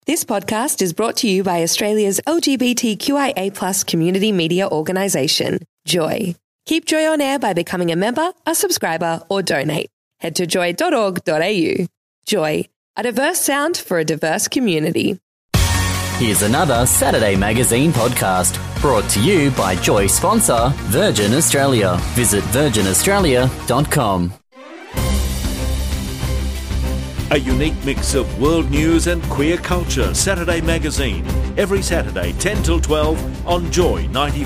This podcast is brought to you by Australia's LGBTQIA+ community media organisation, Joy. Keep Joy on air by becoming a member, a subscriber, or donate. Head to joy.org.au. Joy, a diverse sound for a diverse community. Here's another Saturday Magazine podcast brought to you by Joy sponsor Virgin Australia. Visit virginaustralia.com. A unique mix of world news and queer culture. Saturday Magazine. Every Saturday, 10 till 12 on Joy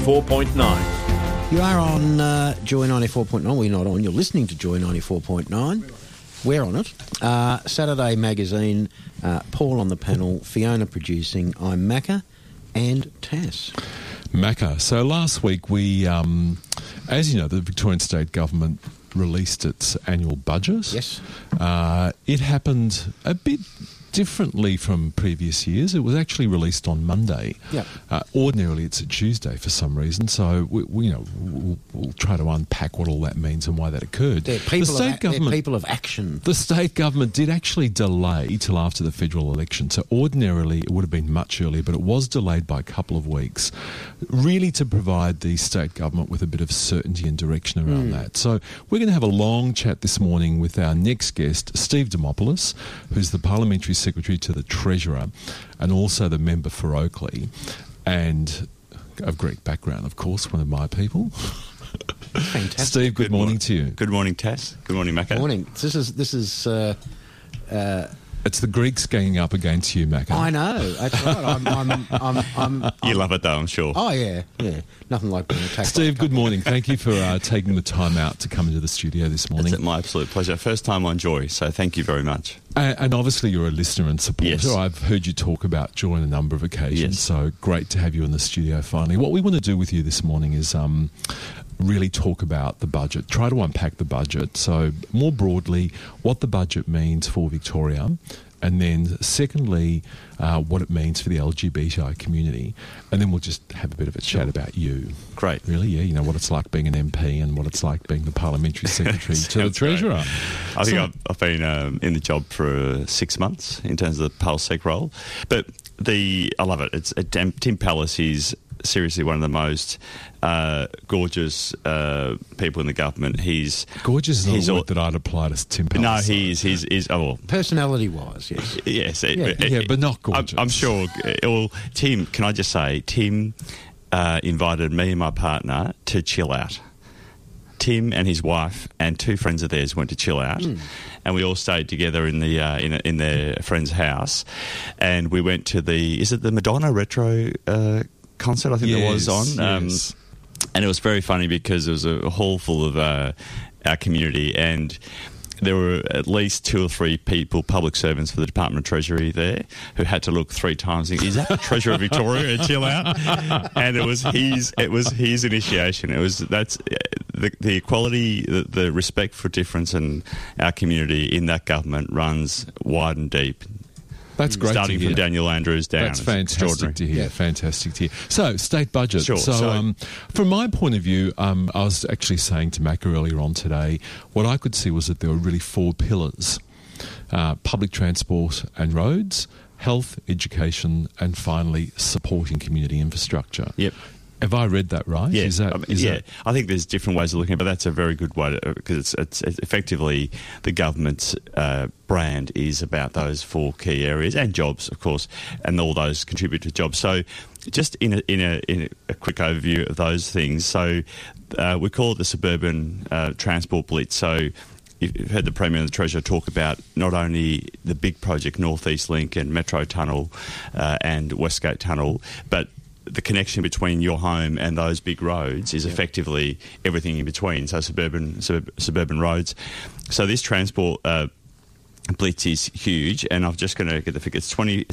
94.9. You are on Joy 94.9. Well, you're not on. You're listening to Joy 94.9. We're on it. Saturday Magazine, Paul on the panel, Fiona producing, I'm Macca, and Tass. Macca. So last week we, as you know, the Victorian State Government released its annual budget. Yes. It happened a bit differently from previous years. It was actually released on Monday. Yep. Ordinarily, it's a Tuesday for some reason. So we'll try to unpack what all that means and why that occurred. They're people of action. The state government did actually delay till after the federal election. So ordinarily, it would have been much earlier, but it was delayed by a couple of weeks, really to provide the state government with a bit of certainty and direction around that. So we're going to have a long chat this morning with our next guest, Steve Demopoulos, who's the Parliamentary Secretary to the Treasurer and also the member for Oakley, and of Greek background, of course, one of my people. Fantastic. Steve, good morning to you. Good morning, Tass. Good morning, Macca. Good morning. This is it's the Greeks ganging up against you, Macca. I know. That's right. You love it, though, I'm sure. Oh, yeah. Nothing like being attacked. Steve, good morning. Thank you for taking the time out to come into the studio this morning. It's my absolute pleasure. First time on Joy, so thank you very much. And obviously you're a listener and supporter. Yes. I've heard you talk about Joy on a number of occasions, yes. So great to have you in the studio finally. What we want to do with you this morning is really talk about the budget, try to unpack the budget. So more broadly, what the budget means for Victoria, and then secondly, what it means for the LGBTI community. And then we'll just have a bit of a chat about you. Great. Really, yeah, you know, what it's like being an MP and what it's like being the Parliamentary Secretary to the Treasurer. I think I've been in the job for 6 months in terms of the ParlSec role. But I love it. Tim Pallas is seriously one of the most gorgeous people in the government. He's gorgeous is not a word that I'd apply to Tim Pallas. No, he's personality-wise, yes. Yes. Yeah, but not gorgeous. I'm sure. Well, Tim, can I just say, Tim invited me and my partner to chill out. Tim and his wife and two friends of theirs went to chill out, and we all stayed together in the in their friend's house, and we went to the Madonna retro concert, I think there was on. Yes. And it was very funny because it was a hall full of our community, and there were at least 2 or 3 people, public servants for the Department of Treasury there, who had to look 3 times and think, is that the Treasurer of Victoria? And chill out. And it was his initiation. That's the equality, the respect for difference in our community in that government runs wide and deep. That's great. Starting from Daniel Andrews down. That's fantastic to hear. Yeah. Fantastic to hear. So, state budget. Sure. So, from my point of view, I was actually saying to Mac earlier on today, what I could see was that there were really 4 pillars: public transport and roads, health, education, and finally supporting community infrastructure. Yep. Have I read that right? Yeah, Is that I think there's different ways of looking at it, but that's a very good way because it's effectively the government's brand is about those 4 key areas, and jobs, of course, and all those contribute to jobs. So, just in a quick overview of those things, so we call it the suburban transport blitz. So, you've heard the Premier and the Treasurer talk about not only the big project North East Link and Metro Tunnel and Westgate Tunnel, but the connection between your home and those big roads is effectively everything in between, so suburban roads. So this transport blitz is huge, and I'm just going to get the figure. It's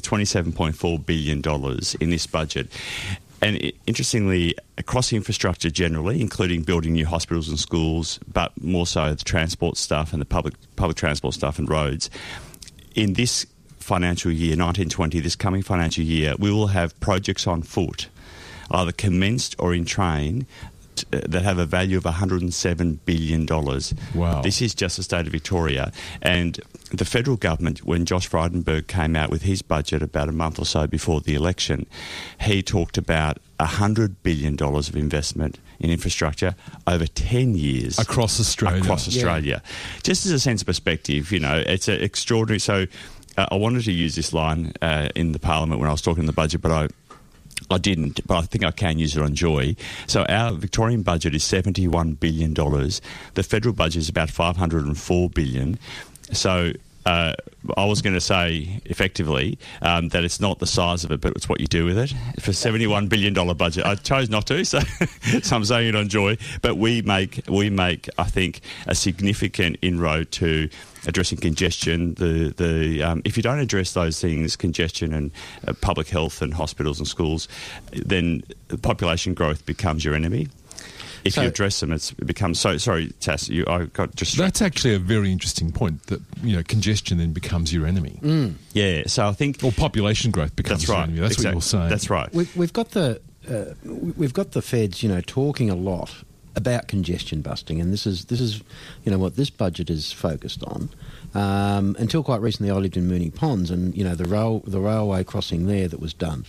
$27.4 billion in this budget. And interestingly, across infrastructure generally, including building new hospitals and schools, but more so the transport stuff and the public transport stuff and roads, in this financial year, 1920, this coming financial year, we will have projects on foot, either commenced or in train, that have a value of $107 billion. Wow. This is just the state of Victoria. And the federal government, when Josh Frydenberg came out with his budget about a month or so before the election, he talked about $100 billion of investment in infrastructure over 10 years. Across Australia. Just as a sense of perspective, it's extraordinary. So I wanted to use this line in the Parliament when I was talking the budget, but I didn't, but I think I can use it on Joy. So our Victorian budget is $71 billion. The federal budget is about $504 billion. So I was going to say, effectively, that it's not the size of it, but it's what you do with it. For a $71 billion budget, I chose not to, so I'm saying it on Joy. But we make, I think, a significant inroad to addressing congestion. If you don't address those things, congestion and public health and hospitals and schools, then population growth becomes your enemy. If you address them, it becomes so. Sorry, Tass, I got just. That's actually a very interesting point. That congestion then becomes your enemy. Yeah, so I think, or population growth becomes your enemy. That's what you're saying. That's right. We've got the feds, talking a lot about congestion busting, and this is what this budget is focused on. Until quite recently, I lived in Moonee Ponds, and the railway crossing there that was done.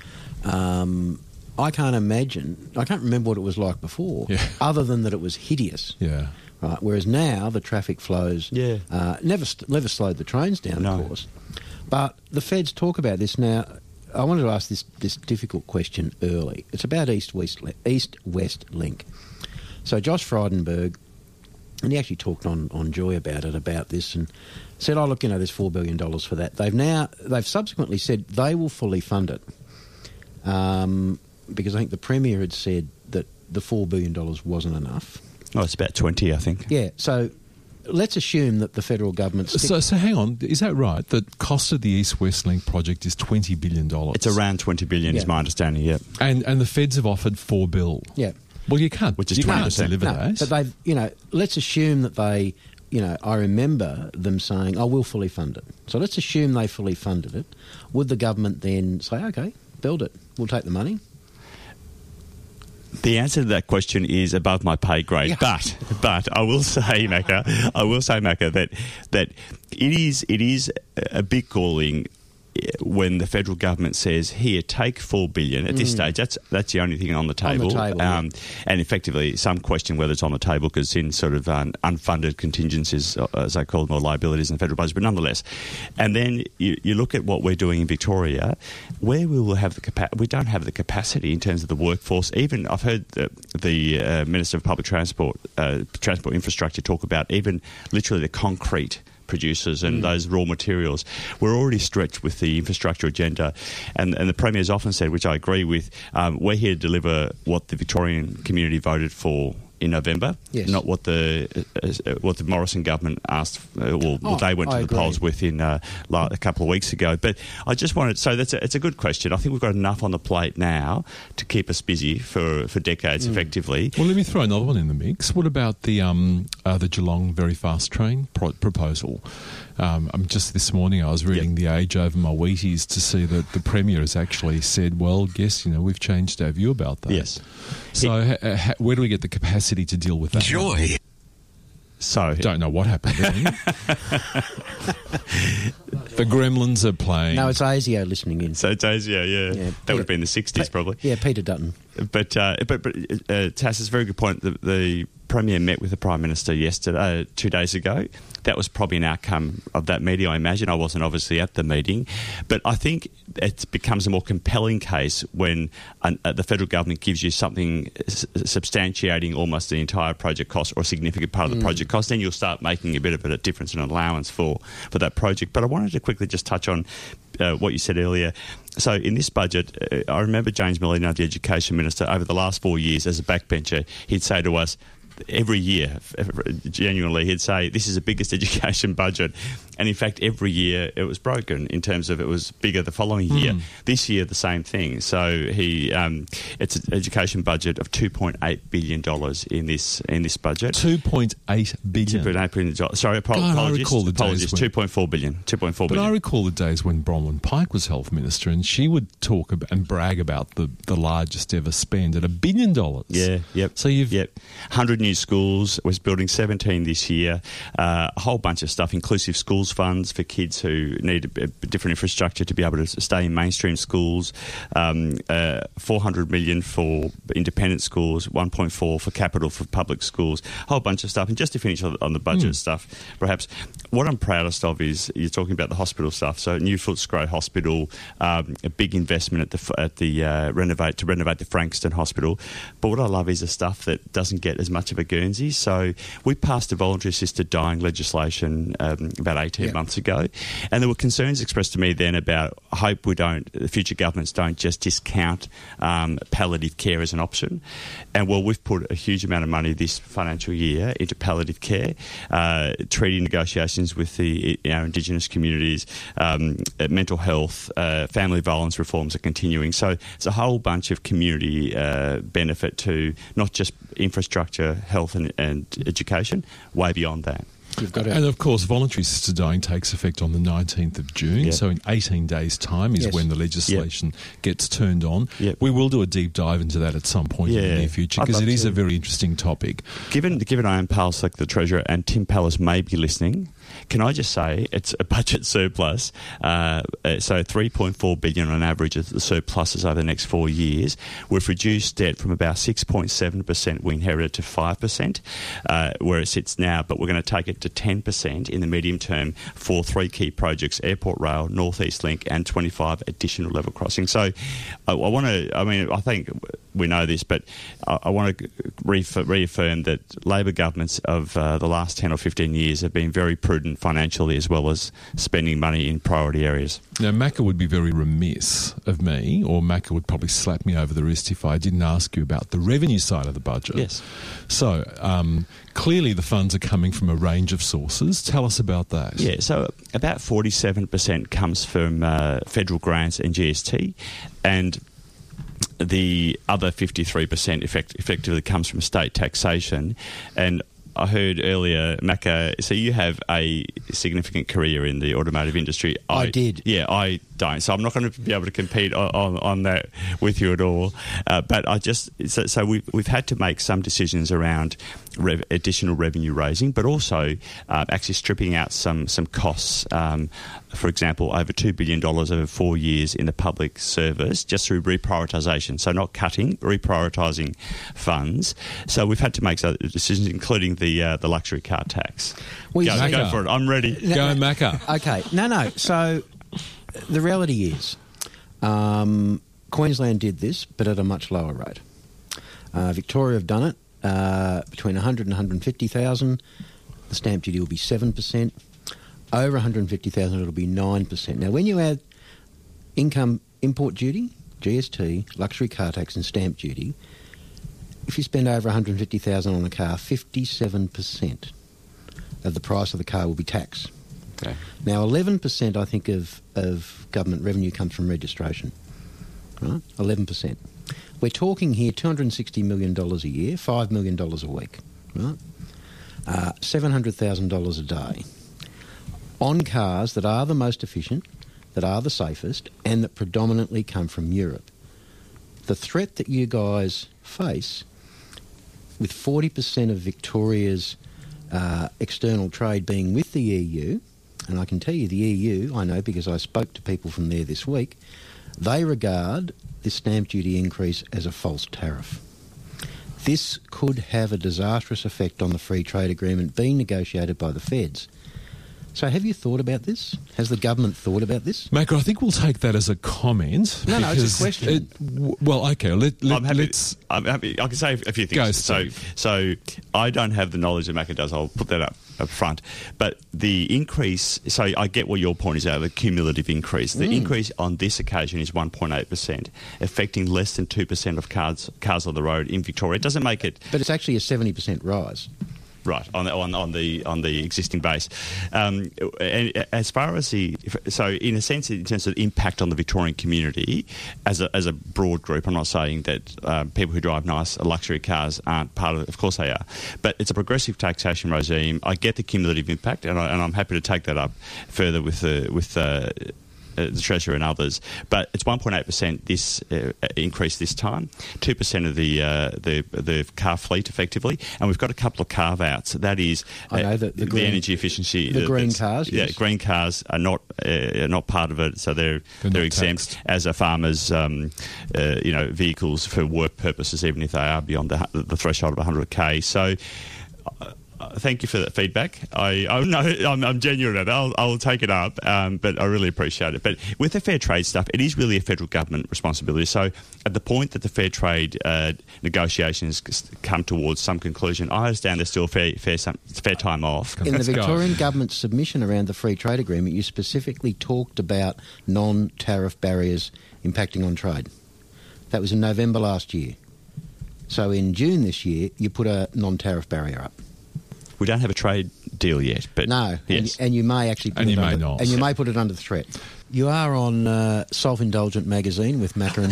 I can't remember what it was like before, other than that it was hideous. Yeah. Right. Whereas now the traffic flows never slowed the trains down, of course. But the feds talk about this now. I wanted to ask this difficult question early. It's about East-West Link. So Josh Frydenberg, and he actually talked on Joy about this, and said, "Oh, look, there's $4 billion for that." They've subsequently said they will fully fund it. Because I think the Premier had said that the $4 billion wasn't enough. Oh, it's about 20, I think. Yeah, so let's assume that the federal government... So hang on, is that right? The cost of the East-West Link project is $20 billion? It's around $20 billion is my understanding, yeah. And the feds have offered $4 billion? Yeah. Well, you can't. Which is 20%. Can't deliver those. But they've, let's assume that they... I remember them saying, "Oh, we'll fully fund it." So let's assume they fully funded it. Would the government then say, "Okay, build it, we'll take the money"? The answer to that question is above my pay grade. Yeah. But I will say, Macca, that it is a big calling when the federal government says, "Here, take $4 billion." At this stage, that's the only thing on the table. And effectively, some question whether it's on the table because it's in sort of unfunded contingencies, as I call them, or liabilities in the federal budget. But nonetheless, and then you look at what we're doing in Victoria, where we will have we don't have the capacity in terms of the workforce. Even I've heard the Minister of Public Transport, Transport Infrastructure, talk about even literally the concrete producers and those raw materials. We're already stretched with the infrastructure agenda, and the Premier's often said, which I agree with, we're here to deliver what the Victorian community voted for in November, not what the Morrison government asked. They went to the polls with a couple of weeks ago. But I just wanted, so it's a good question. I think we've got enough on the plate now to keep us busy for decades, effectively. Well, let me throw another one in the mix. What about the Geelong very fast train proposal? Just this morning I was reading The Age over my Wheaties to see that the Premier has actually said, well, yes, we've changed our view about that. Yes. So where do we get the capacity to deal with that? Joy. So don't know what happened then. The Gremlins are playing. No, it's ASIO listening in. So it's ASIO, yeah. That would have been the 60s probably. Yeah, Peter Dutton. But Tass, it's a very good point. The Premier met with the Prime Minister 2 days ago. That was probably an outcome of that meeting, I imagine. I wasn't obviously at the meeting. But I think it becomes a more compelling case when the federal government gives you something substantiating almost the entire project cost or a significant part of the project cost. Then you'll start making a bit of a difference and an allowance for that project. But I wanted to quickly just touch on what you said earlier. So in this budget, I remember James Merlino, the Education Minister, over the last 4 years as a backbencher, he'd say to us, every year, genuinely, he'd say, this is the biggest education budget And in fact, every year it was broken in terms of it was bigger the following year. This year, the same thing. So it's an education budget of $2.8 billion in this budget. $2.8 billion. $2.8 billion. Sorry, I recall the apologies. days when, $2.4 billion. $2.4 billion. I recall the days when Bronwyn Pike was Health Minister, and she would talk and brag about the largest ever spend at $1 billion. Yeah, yep. So 100 new schools. We're building 17 this year. A whole bunch of stuff, inclusive schools funds for kids who need a different infrastructure to be able to stay in mainstream schools. $400 million for independent schools. 1.4 for capital for public schools. A whole bunch of stuff. And just to finish on the budget stuff, perhaps what I'm proudest of is you're talking about the hospital stuff. So New Footscray Hospital, a big investment to renovate the Frankston Hospital. But what I love is the stuff that doesn't get as much of a Guernsey. So we passed a voluntary assisted dying legislation about 18 months ago, and there were concerns expressed to me then about I hope the future governments don't just discount palliative care as an option. And well, we've put a huge amount of money this financial year into palliative care, treaty negotiations with the Indigenous communities, mental health, family violence reforms are continuing. So it's a whole bunch of community benefit to not just infrastructure, health and education, way beyond that. And of course, voluntary assisted dying takes effect on the 19th of June. So in 18 days' time is when the legislation gets turned on. We will do a deep dive into that at some point in the near future, because it is a very interesting topic. Given I am Pal Select, the Treasurer, and Tim Pallas may be listening, can I just say it's a budget surplus, so $3.4 billion on average of the surpluses over the next 4 years. We've reduced debt from about 6.7% we inherited to 5%, where it sits now, but we're going to take it to 10% in the medium term for 3 key projects: Airport Rail, North East Link, and 25 additional level crossings. So I think we know this, but I want to reaffirm that Labor governments of the last 10 or 15 years have been very prudent financially, as well as spending money in priority areas. Now, Macca would be very remiss of me, or Macca would probably slap me over the wrist if I didn't ask you about the revenue side of the budget. Yes. So, clearly the funds are coming from a range of sources. Tell us about that. Yeah, so about 47% comes from federal grants and GST, and the other 53% effectively comes from state taxation. And I heard earlier, Macca, so you have a significant career in the automotive industry. I did. Yeah, I don't. So I'm not going to be able to compete on that with you at all. But we've had to make some decisions around additional revenue raising, but also actually stripping out some costs. For example, over $2 billion over 4 years in the public service, just through reprioritisation. So not cutting, reprioritising funds. So we've had to make some decisions, including the luxury car tax. Well, go for it. I'm ready. Go, Macca. Okay. No. So the reality is Queensland did this, but at a much lower rate. Victoria have done it between 100 and 150,000. The stamp duty will be 7%. Over 150,000, it'll be 9%. Now, when you add income import duty, GST, luxury car tax and stamp duty, if you spend over 150,000 on a car, 57% of the price of the car will be tax. Okay. Now, 11%, I think, of government revenue comes from registration. Right? 11%. We're talking here $260 million a year, $5 million a week. Right? $700,000 a day on cars that are the most efficient, that are the safest, and that predominantly come from Europe. The threat that you guys face, with 40% of Victoria's external trade being with the EU, and I can tell you the EU, I know because I spoke to people from there this week, they regard this stamp duty increase as a false tariff. This could have a disastrous effect on the free trade agreement being negotiated by the feds. So have you thought about this? Has the government thought about this? Macca, I think we'll take that as a comment. No, it's a question. Let's... I'm happy. I can say a few things. Go, so I don't have the knowledge that Macca does. I'll put that up front. But the increase... So I get what your point is out of the cumulative increase. The increase on this occasion is 1.8%, affecting less than 2% of cars on the road in Victoria. It doesn't make it... But it's actually a 70% rise. Right, on the existing base. And as far as in a sense, in terms of impact on the Victorian community, as a broad group, I'm not saying that people who drive nice luxury cars aren't part of it. Of course they are. But it's a progressive taxation regime. I get the cumulative impact, and I'm happy to take that up further with the Treasurer and others, but it's 1.8% this increase this time, 2% of the car fleet effectively, and we've got a couple of carve-outs. That is the energy efficiency, the green cars. Yeah, yes. Green cars are not part of it, so they're exempt taxed. as a farmer's vehicles for work purposes, even if they are beyond the threshold of 100k. So. Thank you for that feedback. I'm genuine at it. I'll take it up, but I really appreciate it. But with the fair trade stuff, it is really a federal government responsibility. So at the point that the fair trade negotiations come towards some conclusion, I understand there's still fair time off. In the Victorian government's submission around the free trade agreement, you specifically talked about non-tariff barriers impacting on trade. That was in November last year. So in June this year, you put a non-tariff barrier up. We don't have a trade deal yet, but no, yes. and you may actually put you may put it under threat. You are on Self-Indulgent Magazine with Macca and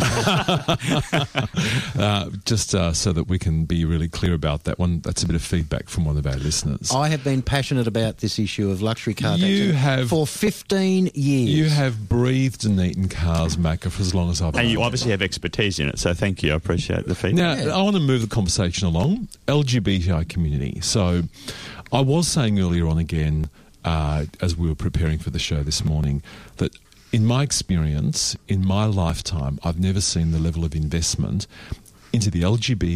just so that we can be really clear about that one. That's a bit of feedback from one of our listeners. I have been passionate about this issue of luxury car taxing for 15 years. You have breathed and eaten cars, Macca, for as long as I've known. And you obviously have expertise in it, so thank you. I appreciate the feedback. Now, I want to move the conversation along. LGBTI community. So I was saying earlier on again, as we were preparing for the show this morning, that in my experience, in my lifetime, I've never seen the level of investment into the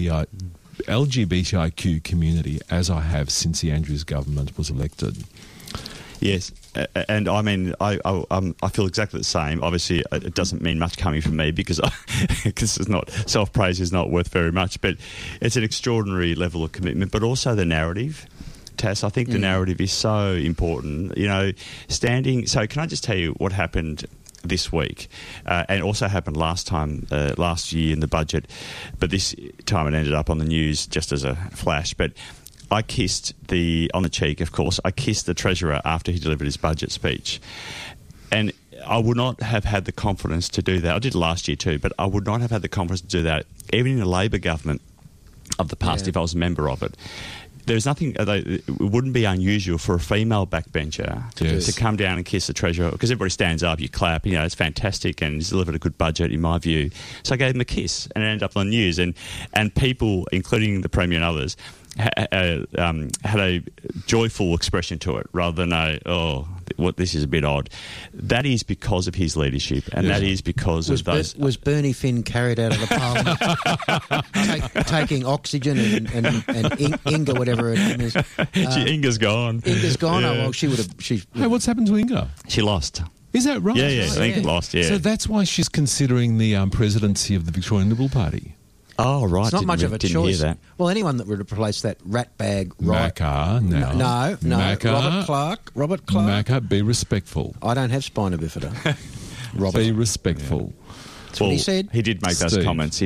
LGBTIQ community as I have since the Andrews government was elected. Yes, and I mean, I feel exactly the same. Obviously, it doesn't mean much coming from me because it's not, self-praise is not worth very much, but it's an extraordinary level of commitment, but also the narrative. Tass, I think the narrative is so important. You know, so can I just tell you what happened this week, and also happened last year in the budget, but this time it ended up on the news just as a flash. But I kissed on the cheek, of course. I kissed the Treasurer after he delivered his budget speech, and I would not have had the confidence to do that. I did last year too, but I would not have had the confidence to do that even in a Labor government of the past if I was a member of it. There's nothing, it wouldn't be unusual for a female backbencher to come down and kiss the Treasurer, because everybody stands up, you clap, it's fantastic, and he's delivered a good budget in my view. So I gave him a kiss, and it ended up on the news, and people, including the Premier and others, had a joyful expression to it, rather than this is a bit odd. That is because of his leadership, and that is because of those. Was Bernie Finn carried out of the Parliament, taking oxygen and Inga, whatever her name is? Inga's gone. Inga's gone. Yeah. Oh well, she would have. Hey, what's happened to Inga? She lost. Is that right? Yeah. I think lost. Yeah. So that's why she's considering the presidency of the Victorian Liberal Party. Oh, right. It's not much of a choice. Hear that. Well, anyone that would replace that ratbag, right? Macca, no. No. Macca, Robert Clark. Macca, be respectful. I don't have spina bifida. Robert. Be respectful. That's what he said. He did make those comments.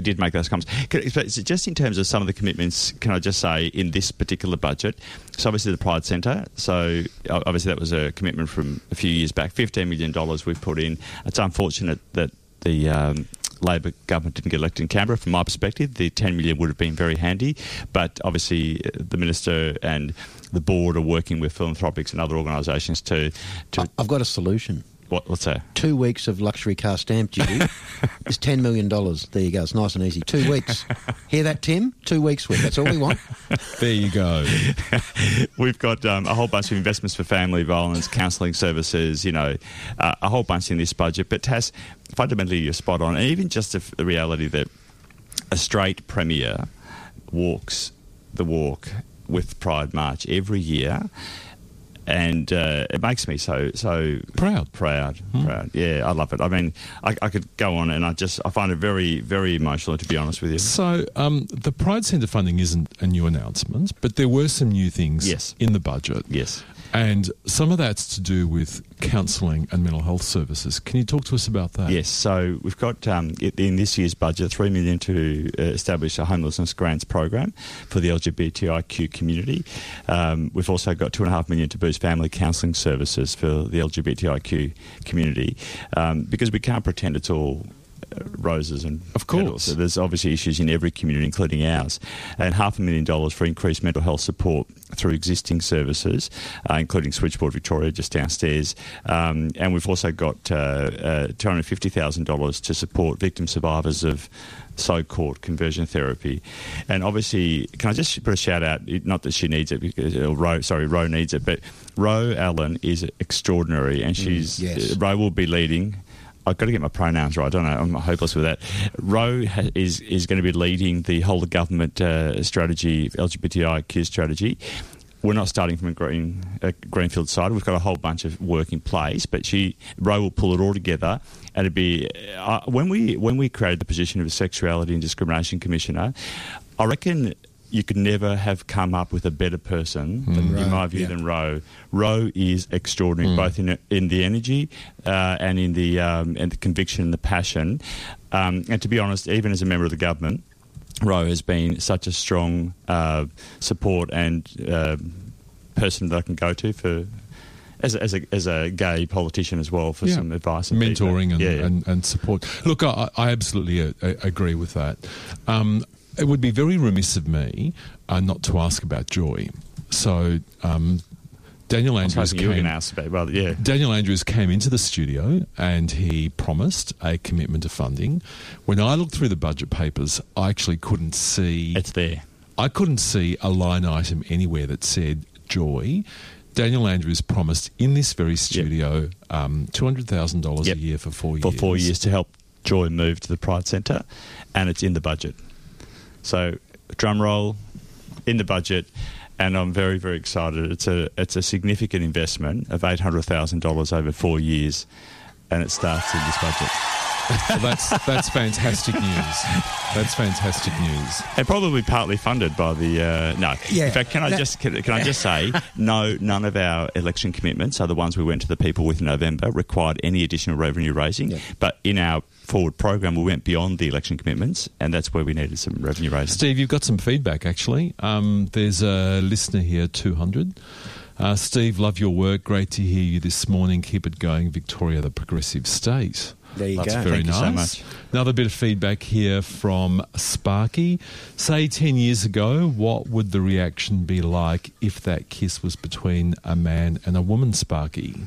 But just in terms of some of the commitments, can I just say, in this particular budget, so obviously the Pride Centre, so obviously that was a commitment from a few years back, $15 million we've put in. It's unfortunate that the Labor government didn't get elected in Canberra. From my perspective, the $10 million would have been very handy, but obviously the Minister and the Board are working with philanthropics and other organisations to... I've got a solution. What's that? 2 weeks of luxury car stamp duty is $10 million. There you go. It's nice and easy. 2 weeks. Hear that, Tim? 2 weeks worth. That's all we want. There you go. We've got a whole bunch of investments for family violence, counselling services, a whole bunch in this budget. But Tass, fundamentally you're spot on. And even just the reality that a straight Premier walks the walk with Pride March every year, and it makes me so proud. Proud. Yeah, I love it. I mean, I could go on, and I find it very, very emotional, to be honest with you. So the Pride Centre funding isn't a new announcement, but there were some new things in the budget. Yes. And some of that's to do with counselling and mental health services. Can you talk to us about that? Yes, so we've got in this year's budget $3 million to establish a homelessness grants program for the LGBTIQ community. We've also got $2.5 million to boost family counselling services for the LGBTIQ community, because we can't pretend it's all roses and of course petals. So there's obviously issues in every community, including ours, and $500,000 for increased mental health support through existing services, including Switchboard Victoria just downstairs, and we've also got $250,000 to support victim survivors of so-called conversion therapy. And obviously, can I just put a shout out, not that she needs it, because Ro needs it, but Ro Allen is extraordinary, and Ro will be leading. I've got to get my pronouns right. I don't know. I'm hopeless with that. Ro is going to be leading the whole of government strategy, LGBTIQ strategy. We're not starting from a greenfield side. We've got a whole bunch of work in place, but Ro will pull it all together. And it'd be when we created the position of a Sexuality and Discrimination Commissioner, I reckon you could never have come up with a better person, in my view, than Ro. Ro is extraordinary, both in the energy and in the conviction and the passion. And to be honest, even as a member of the government, Ro has been such a strong support and person that I can go to for as a gay politician as well for some advice and mentoring and support. Look, I absolutely agree with that. It would be very remiss of me not to ask about Joy. So Daniel Andrews Daniel Andrews came into the studio and he promised a commitment to funding. When I looked through the budget papers, I actually couldn't see... It's there. I couldn't see a line item anywhere that said Joy. Daniel Andrews promised in this very studio $200,000 a year for 4 years. For 4 years to help Joy move to the Pride Centre, and it's in the budget. So, drum roll, in the budget, and I'm very, very excited. It's a significant investment of $800,000 over 4 years, and it starts in this budget. Well, that's fantastic news. That's fantastic news. And probably partly funded by the no. Yeah, in fact, can I just say no? None of our election commitments, so the ones we went to the people with in November, required any additional revenue raising. Yeah. But in our forward program, we went beyond the election commitments, and that's where we needed some revenue raising. Steve, you've got some feedback actually. There's a listener here, 200. Steve, love your work. Great to hear you this morning. Keep it going, Victoria, the progressive state. There you That's go. very Thank nice. you so much. Another bit of feedback here from Sparky. Say 10 years ago, what would the reaction be like if that kiss was between a man and a woman, Sparky?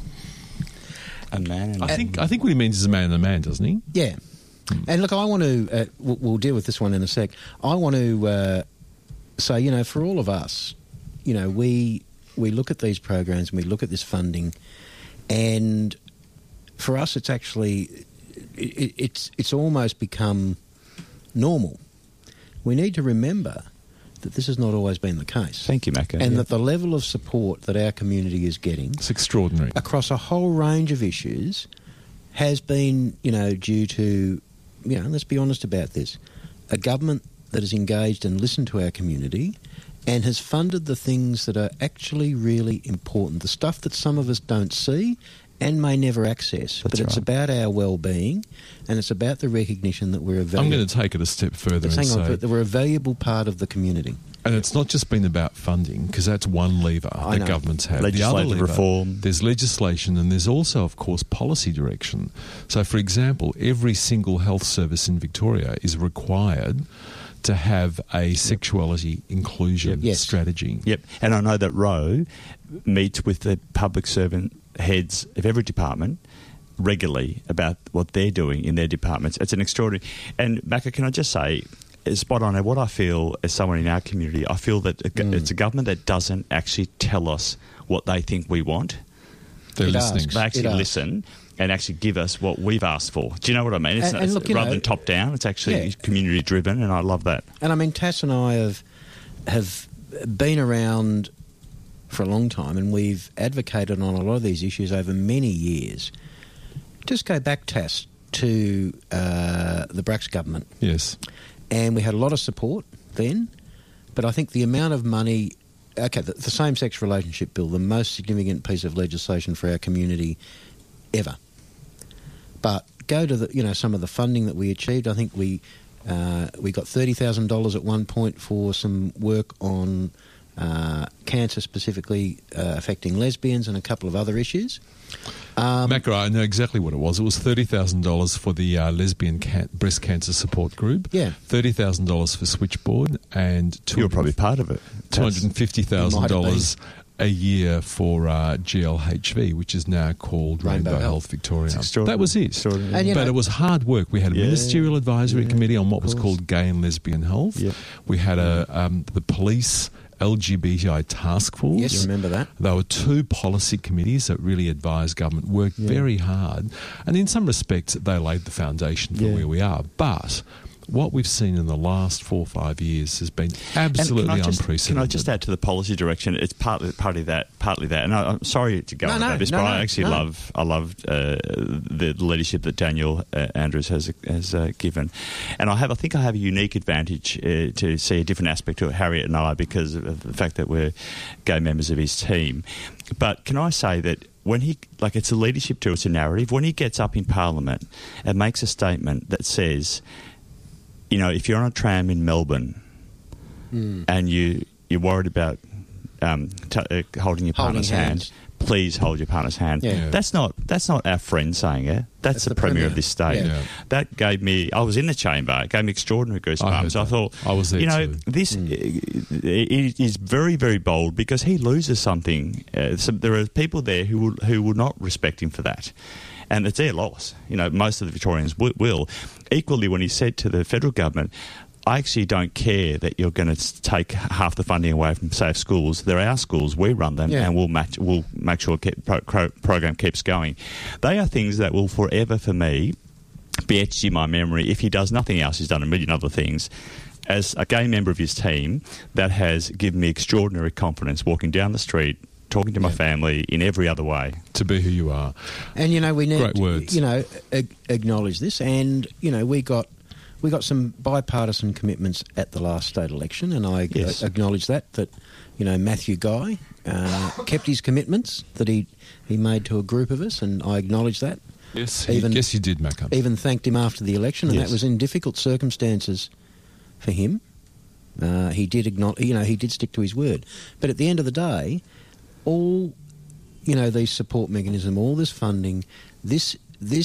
A man and I think what he means is a man and a man, doesn't he? Yeah. And look, I want to... we'll deal with this one in a sec. I want to say, for all of us, we look at these programs and we look at this funding, and for us it's actually... It's almost become normal. We need to remember that this has not always been the case. Thank you, Macca. And that the level of support that our community is getting... It's extraordinary. ...across a whole range of issues has been, due to, let's be honest about this, a government that has engaged and listened to our community and has funded the things that are actually really important, the stuff that some of us don't see and may never access. But it's about our well-being, and it's about the recognition that we're a valuable... I'm going to take it a step further and say... that we're a valuable part of the community. And it's not just been about funding, because that's one lever that governments have. Legislative the other lever, reform. There's legislation, and there's also, of course, policy direction. So, for example, every single health service in Victoria is required to have a sexuality inclusion strategy. Yep. And I know that Ro meets with the public servant heads of every department regularly about what they're doing in their departments. It's an extraordinary... And, Macca, can I just say... spot on. What I feel as someone in our community, I feel that it's a government that doesn't actually tell us what they think we want. They're listening. They actually listen and actually give us what we've asked for. Do you know what I mean? It's rather than top down, it's actually community driven, and I love that. And I mean, Tass and I have been around for a long time, and we've advocated on a lot of these issues over many years. Just go back, Tass, to the Bracks government. Yes. And we had a lot of support then, but I think the amount of money the same-sex relationship bill, the most significant piece of legislation for our community ever. But go to some of the funding that we achieved. I think we got $30,000 at one point for some work on cancer specifically affecting lesbians and a couple of other issues. Macca, I know exactly what it was. It was $30,000 for the lesbian breast cancer support group. Yeah. $30,000 for Switchboard, and you were probably part of it. $250,000 a year for GLHV, which is now called Rainbow Health Victoria. That was it. And, but it was hard work. We had a ministerial advisory committee on what was called gay and lesbian health. Yep. We had the police LGBTI task force. Yes, you remember that. There were 2 policy committees that really advised government, worked very hard, and in some respects they laid the foundation for where we are. But what we've seen in the last 4 or 5 years has been absolutely unprecedented. Can I just add to the policy direction? It's partly that. And I'm sorry to go on about this, but I actually love the leadership that Daniel Andrews has given, and I think I have a unique advantage to see a different aspect to Harriet and I because of the fact that we're gay members of his team. But can I say that when it's a leadership to it's a narrative. When he gets up in Parliament and makes a statement that says, if you're on a tram in Melbourne and you're worried about holding your partner's hand, please hold your partner's hand. Yeah. That's not our friend saying it. That's the Premier of this state. Yeah. That gave me. I was in the chamber. It gave me extraordinary goosebumps. I thought, I was there too. This it is very, very bold because he loses something. There are people there who will not respect him for that. And it's their loss. Most of the Victorians will. Equally, when he said to the federal government, I actually don't care that you're going to take half the funding away from safe schools. They're our schools. We run them, and we'll make sure the program keeps going. They are things that will forever, for me, be etched in my memory. If he does nothing else, he's done a million other things. As a gay member of his team, that has given me extraordinary confidence walking down the street, talking to my family in every other way. To be who you are. And, we need Great words. acknowledge this. And, we got some bipartisan commitments at the last state election, and I acknowledge that Matthew Guy kept his commitments that he made to a group of us, and I acknowledge that. Yes, you did, Macca. Even thanked him after the election, and that was in difficult circumstances for him. He did acknowledge, he did stick to his word. But at the end of the day, all, these support mechanism, all this funding, this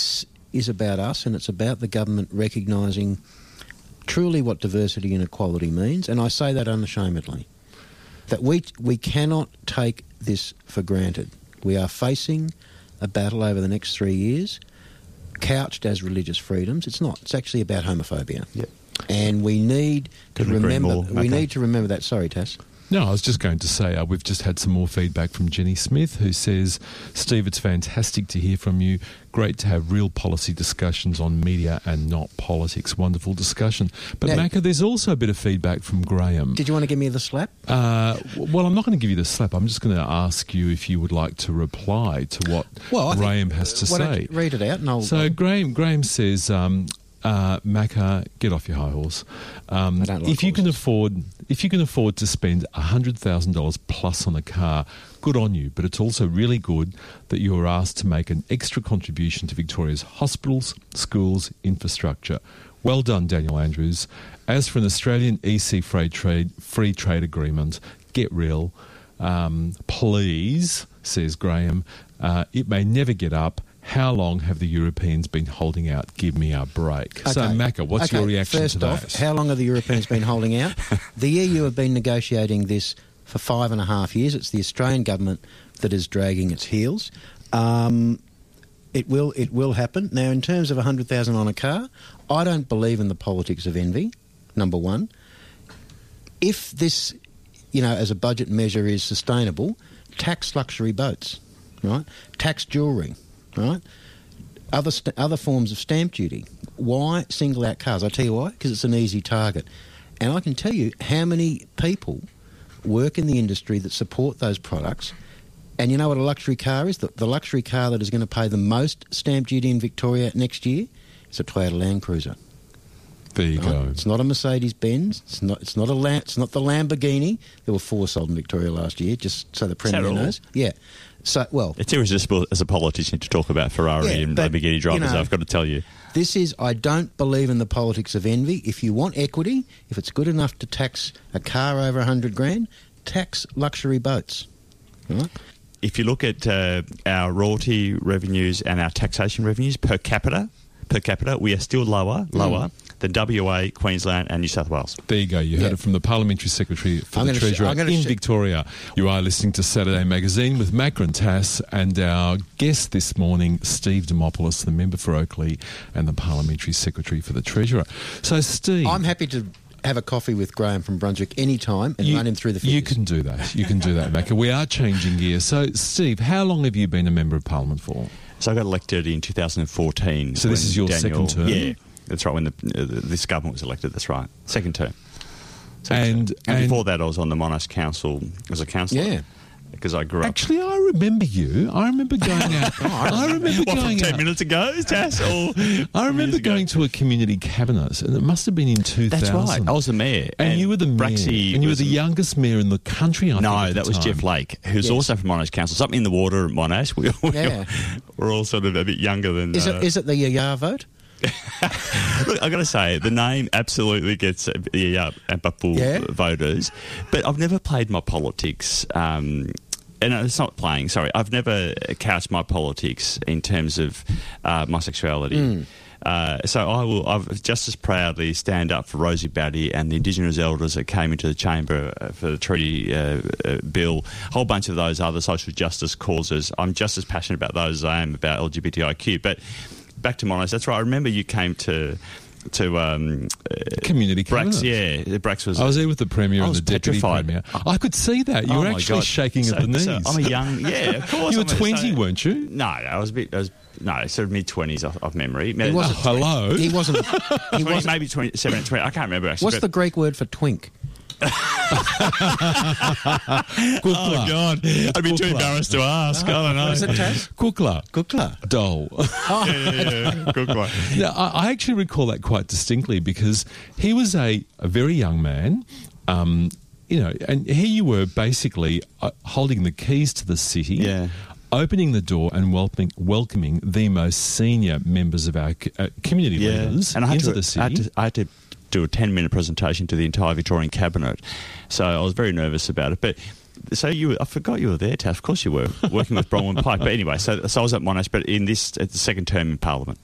is about us, and it's about the government recognising truly what diversity and equality means, and I say that unashamedly. That we cannot take this for granted. We are facing a battle over the next 3 years, couched as religious freedoms. It's not. It's actually about homophobia. Yep. And we need to remember. We need to remember that. Sorry, Tass. No, I was just going to say we've just had some more feedback from Jenny Smith, who says, Steve, it's fantastic to hear from you. Great to have real policy discussions on media and not politics. Wonderful discussion. But, Macca, there's also a bit of feedback from Graham. Did you want to give me the slap? Well, I'm not going to give you the slap. I'm just going to ask you if you would like to reply to what Graham has to say. Read it out. And So Graham says... Macca, get off your high horse. If you can afford to spend $100,000 plus on a car, good on you. But it's also really good that you are asked to make an extra contribution to Victoria's hospitals, schools, infrastructure. Well done, Daniel Andrews. As for an Australian EC free trade agreement, get real, please. Says Graham. It may never get up. How long have the Europeans been holding out? Give me a break. Okay. So, Macca, what's your reaction to that? First off, how long have the Europeans been holding out? The EU have been negotiating this for 5.5 years. It's the Australian government that is dragging its heels. It will happen. Now, in terms of $100,000 on a car, I don't believe in the politics of envy, number one. If this, as a budget measure is sustainable, tax luxury boats, right? Tax jewellery. Right, other forms of stamp duty. Why single out cars? I'll tell you why. Because it's an easy target, and I can tell you how many people work in the industry that support those products. And you know what a luxury car is? The luxury car that is going to pay the most stamp duty in Victoria next year is a Toyota Land Cruiser. There you go. It's not a Mercedes-Benz. It's not the Lamborghini. There were 4 sold in Victoria last year, just so the Premier knows. Yeah. So, well... It's irresistible as a politician to talk about Ferrari and Lamborghini drivers, I've got to tell you. This is, I don't believe in the politics of envy. If you want equity, if it's good enough to tax a car over $100,000, tax luxury boats. Right? If you look at our royalty revenues and our taxation revenues per capita, we are still lower than WA, Queensland and New South Wales. There you go. You heard it from the Parliamentary Secretary for the Treasurer in Victoria. You are listening to Saturday Magazine with Macca and Tass, and our guest this morning, Steve Demopoulos, the member for Oakley and the Parliamentary Secretary for the Treasurer. So, Steve... I'm happy to have a coffee with Graham from Brunswick anytime and run him through the figures. You can do that. You can do that, Macca. We are changing gears. So, Steve, how long have you been a Member of Parliament for? So I got elected in 2014. So this is your second term? Yeah, that's right, when this government was elected, that's right. Second term. And before that, I was on the Monash Council as a councillor. Yeah. Because I grew up... Actually, I remember you. I remember going out... I remember going 10 minutes ago, Tass? I remember going to a community cabinet, and it must have been in 2000. That's right. I was the mayor. And you were the mayor. Braxy and you were the youngest mayor in the country, I think, No, that was Jeff Lake, who's also from Monash Council. Something in the water at Monash. We're all sort of a bit younger than... Is it the Yaya vote? Look, I've got to say, the name absolutely gets voters, but I've never played my politics, and it's not playing, sorry, I've never couched my politics in terms of my sexuality. So I'll just as proudly stand up for Rosie Batty and the Indigenous elders that came into the chamber for the treaty bill, a whole bunch of those other social justice causes. I'm just as passionate about those as I am about LGBTIQ, but... Back to Monash, that's right. I remember you came to community cabinet. Brax was... I was there with the Premier and the Deputy Premier. I could see that. You were actually shaking at the knees. I'm a young... Yeah, of course. You were 20, weren't you? No, I was sort of mid-20s off memory. He wasn't... Hello? He wasn't... Maybe 27, 20. I can't remember, actually. What's the Greek word for twink? Oh, God. I'd be too embarrassed to ask. I don't know. What is it, Tass? Kukla. Doll. Yeah. Kukla. Yeah, I actually recall that quite distinctly because he was a very young man, and here you were basically holding the keys to the city, opening the door and welcoming the most senior members of our community leaders into the city. I had to do a 10-minute presentation to the entire Victorian Cabinet. So I was very nervous about it. But so I forgot you were there, Taff. Of course you were, working with Bronwyn Pike. But anyway, so I was at Monash, but at the second term in Parliament.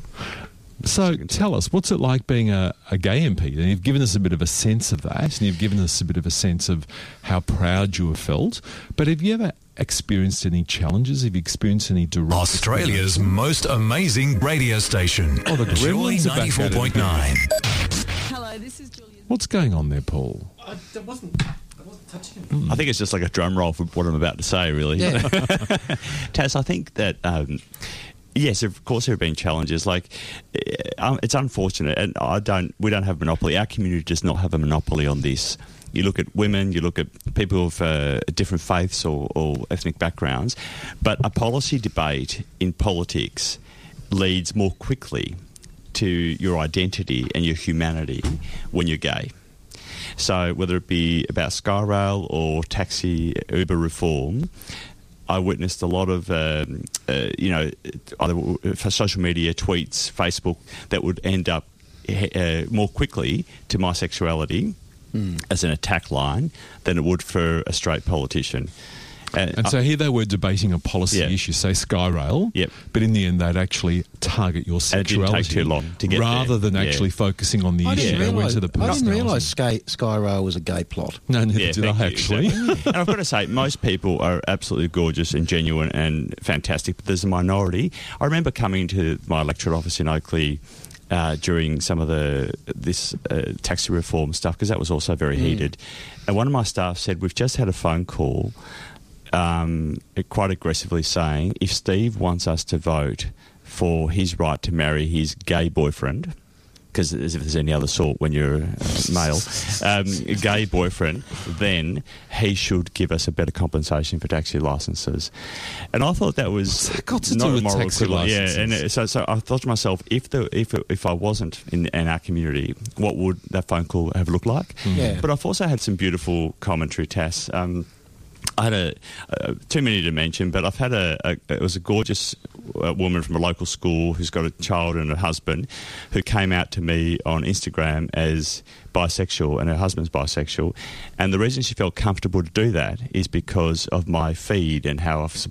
So tell us, what's it like being a gay MP? And you've given us a bit of a sense of that, and you've given us a bit of a sense of how proud you have felt. But have you ever experienced any challenges? Have you experienced any direct... Australia's most amazing radio station. Oh, the Joy Gremlins are back at it. 94.9. Hello, this is Julia. What's going on there, Paul? I wasn't touching him. I think it's just like a drum roll for what I'm about to say, really. Yeah. Taz, I think that... yes, of course there have been challenges. Like, it's unfortunate, and we don't have a monopoly. Our community does not have a monopoly on this. You look at women, you look at people of different faiths or ethnic backgrounds, but a policy debate in politics leads more quickly to your identity and your humanity when you're gay. So whether it be about Skyrail or taxi Uber reform, I witnessed a lot of, either social media, tweets, Facebook, that would end up more quickly to my sexuality as an attack line than it would for a straight politician. And so here they were debating a policy issue, say Skyrail, but in the end they'd actually target your sexuality. And it didn't take too long to get rather there. than actually focusing on the issue. They went to the I didn't realise Skyrail was a gay plot. No, neither did I, actually. Exactly. And I've got to say, most people are absolutely gorgeous and genuine and fantastic, but there's a minority. I remember coming to my electorate office in Oakley during some of this taxi reform stuff, because that was also very heated. And one of my staff said, we've just had a phone call quite aggressively saying, if Steve wants us to vote for his right to marry his gay boyfriend, because as if there's any other sort when you're a male, gay boyfriend, then he should give us a better compensation for taxi licences. And I thought that was got to not do a with moral taxi equivalent. licences. Yeah, and so I thought to myself, if I wasn't in our community, what would that phone call have looked like? Yeah. But I've also had some beautiful commentary, Tass. I had too many to mention, but I've had it was a gorgeous woman from a local school who's got a child and a husband who came out to me on Instagram as bisexual, and her husband's bisexual. And the reason she felt comfortable to do that is because of my feed and how I've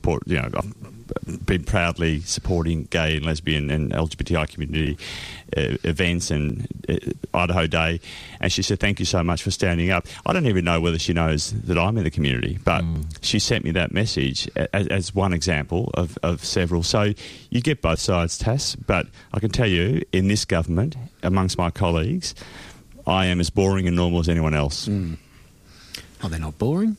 been proudly supporting gay and lesbian and LGBTI community events and Idaho Day. And she said, thank you so much for standing up. I don't even know whether she knows that I'm in the community, but she sent me that message as one example of several. So you get both sides, Tass, but I can tell you, in this government, amongst my colleagues, I am as boring and normal as anyone else. Oh, they're not boring?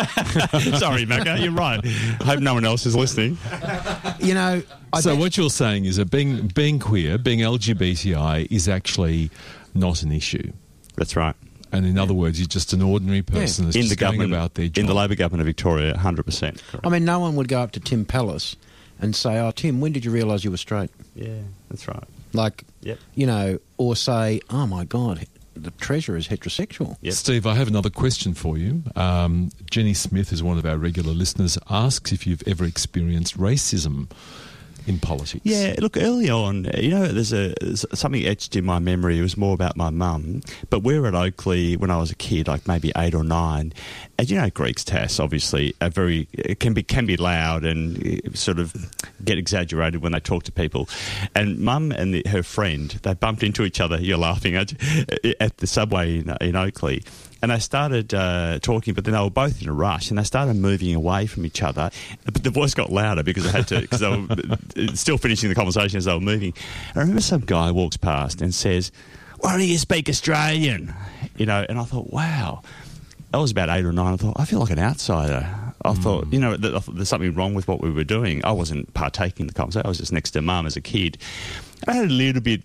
Sorry, Macca, you're right. I hope no one else is listening. You know... So what you're saying is that being queer, being LGBTI is actually not an issue. That's right. And in other words, you're just an ordinary person that's In just the going government, about their job. in the Labor government of Victoria, 100%. I mean, no one would go up to Tim Pallas and say, oh, Tim, when did you realise you were straight? Yeah, that's right. Like, Yep. you know, or say, oh, my God, the Treasurer is heterosexual. Yep. Steve, I have another question for you. Jenny Smith, who's one of our regular listeners, asks if you've ever experienced racism in politics. Yeah, look, early on, you know, there's something etched in my memory. It was more about my mum. But we were at Oakley when I was a kid, like maybe 8 or 9. And you know, Greeks, Tass, obviously, it can be loud and sort of get exaggerated when they talk to people. And Mum and her friend, they bumped into each other. You're laughing at the subway in Oakley. And they started talking, but then they were both in a rush, and they started moving away from each other. But the voice got louder because they were still finishing the conversation as they were moving. And I remember some guy walks past and says, "Why don't you speak Australian?" You know, and I thought, wow. I was about 8 or 9. I thought, I feel like an outsider. I thought, you know, there's something wrong with what we were doing. I wasn't partaking in the conversation. I was just next to Mum as a kid. I had a little bit,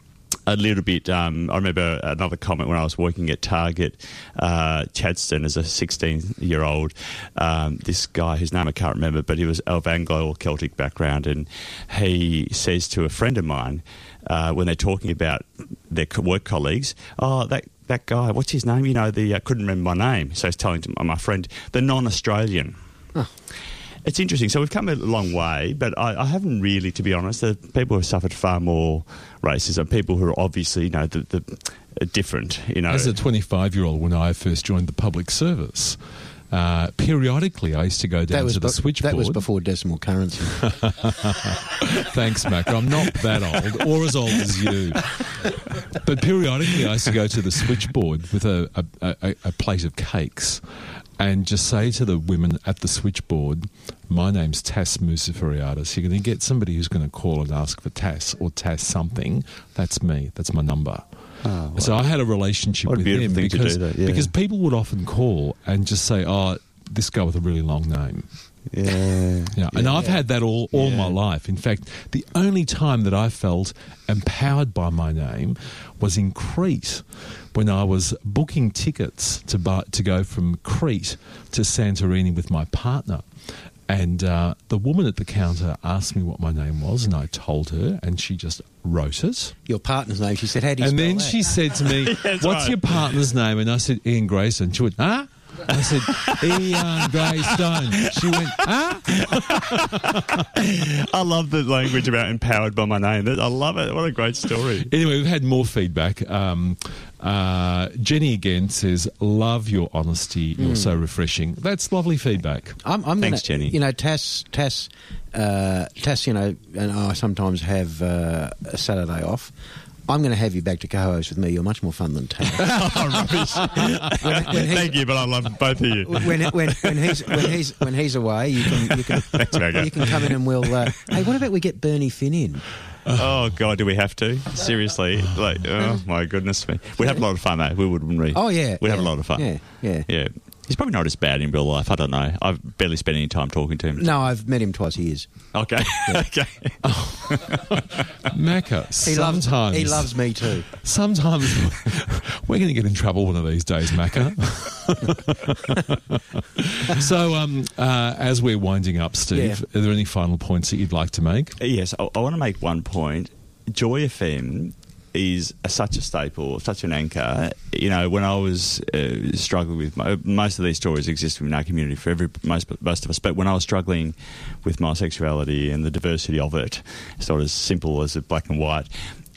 I remember another comment when I was working at Target, Chadstone, as a 16-year-old, this guy whose name I can't remember, but he was of Anglo or Celtic background, and he says to a friend of mine, when they're talking about their work colleagues, oh, that guy, what's his name? You know, I couldn't remember my name, so I was telling my friend, the non-Australian. Huh. It's interesting. So we've come a long way, but I haven't really, to be honest. The people who have suffered far more racism, people who are obviously, you know, the different, you know. As a 25-year-old, when I first joined the public service, periodically I used to go down to the switchboard. That was before decimal currency. Thanks, Mac. I'm not that old, or as old as you. But periodically I used to go to the switchboard with a plate of cakes and just say to the women at the switchboard, my name's Tass Musafariadis. You're going to get somebody who's going to call and ask for Tass or Tass something. That's me. That's my number. Oh, wow. So I had a relationship with them because people would often call and just say, oh, this guy with a really long name. Yeah. And I've had that all my life. In fact, the only time that I felt empowered by my name was in Crete, when I was booking tickets to go from Crete to Santorini with my partner. And the woman at the counter asked me what my name was, and I told her, and she just wrote it. Your partner's name? She said, how do you spell that? And then she said to me, what's your partner's name? And I said, Ian Grayson. She went, huh? I said, Ian Greystone. She went, huh? I love the language about empowered by my name. I love it. What a great story. Anyway, we've had more feedback. Jenny again says, love your honesty. You're so refreshing. That's lovely feedback. Thanks, Jenny. You know, Tass, you know, and I sometimes have a Saturday off. I'm going to have you back to co-host with me. You're much more fun than Tass. Oh, rubbish. Thank you, but I love both of you. When he's away, you can come in and we'll. Hey, what about we get Bernie Finn in? Oh God, do we have to? Seriously? Like, oh my goodness me. We'd have a lot of fun, though. We would, wouldn't we? Oh yeah, we'd have a lot of fun. Yeah. He's probably not as bad in real life. I don't know. I've barely spent any time talking to him. No, I've met him twice. He is. Okay. Okay. Macca, sometimes... He loves me too. Sometimes we're going to get in trouble one of these days, Macca. So, as we're winding up, Steve, are there any final points that you'd like to make? Yes, I want to make one point. Joy FM is such a staple, such an anchor. You know, when I was struggling with most of these stories exist within our community for most of us, but when I was struggling with my sexuality and the diversity of it, it's not as simple as it black and white.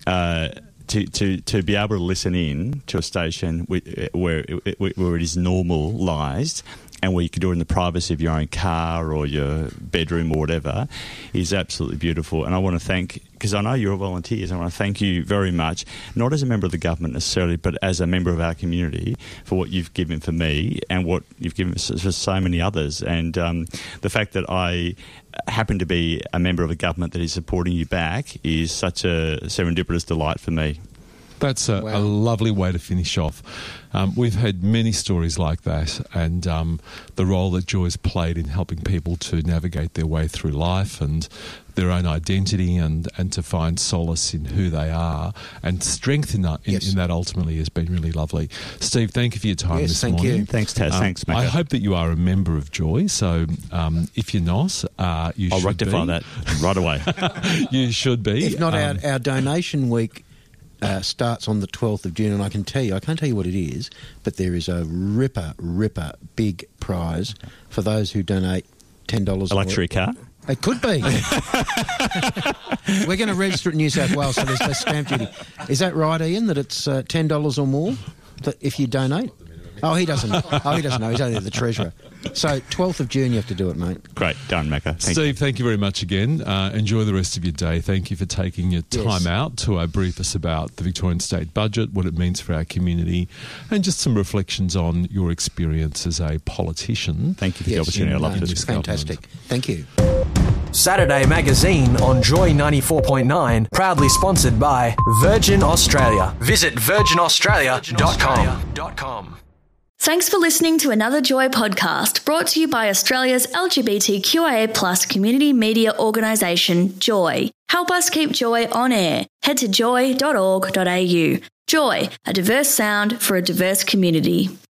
To be able to listen in to a station where it is normalised, and where you can do it in the privacy of your own car or your bedroom or whatever, is absolutely beautiful. And I want to thank, because I know you're volunteers, I want to thank you very much, not as a member of the government necessarily, but as a member of our community, for what you've given for me and what you've given for so many others. And the fact that I happen to be a member of a government that is supporting you back is such a serendipitous delight for me. That's a lovely way to finish off. We've had many stories like that, and the role that Joy's played in helping people to navigate their way through life and their own identity and to find solace in who they are and strength in that ultimately has been really lovely. Steve, thank you for your time this morning. Thank you. Thanks, Taz. Thanks, Macca. I hope that you are a member of Joy, so if you're not, you I'll should rectify that right away. You should be. If not, our donation week starts on the 12th of June, and I can't tell you what it is, but there is a ripper big prize for those who donate $10. A luxury car? It could be. We're going to register it in New South Wales, so there's less stamp duty. Is that right, Ian, that it's $10 or more if you donate? Oh, he doesn't know. He's only the treasurer. So 12th of June you have to do it, mate. Great. Done, Macca. Steve, thank you very much again. Enjoy the rest of your day. Thank you for taking your time out to brief us about the Victorian State Budget, what it means for our community, and just some reflections on your experience as a politician. Thank you for the opportunity. I loved it. It's fantastic. Thank you. Saturday Magazine on Joy 94.9, proudly sponsored by Virgin Australia. Visit virginaustralia.com. Thanks for listening to another Joy podcast brought to you by Australia's LGBTQIA+ community media organisation, Joy. Help us keep Joy on air. Head to joy.org.au. Joy, a diverse sound for a diverse community.